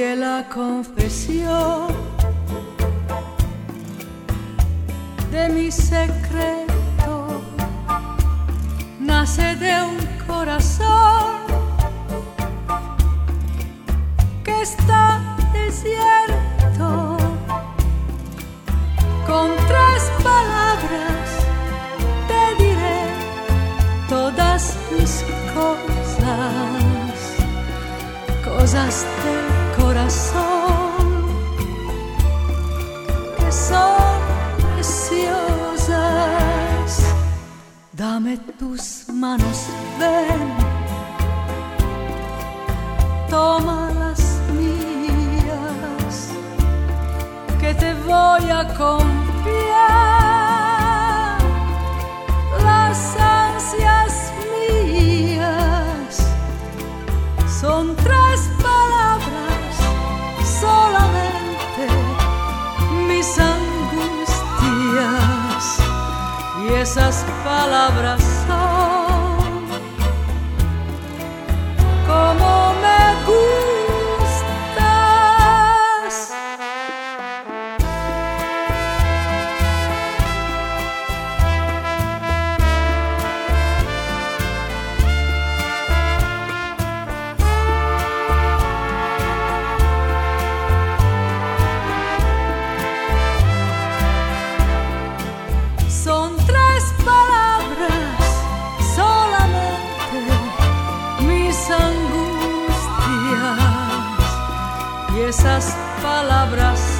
que la confesión de mi secreto nace de un corazón que está desierto. Con 3 palabras te diré todas mis cosas del corazón que son preciosas. Dame tus manos, ven, toma las mías, que te voy a confiar las ansias mías. Son 3 palabras solamente, mis angustias, y esas palabras son como me gustas. Son 3 palabras solamente, mis angustias, y esas palabras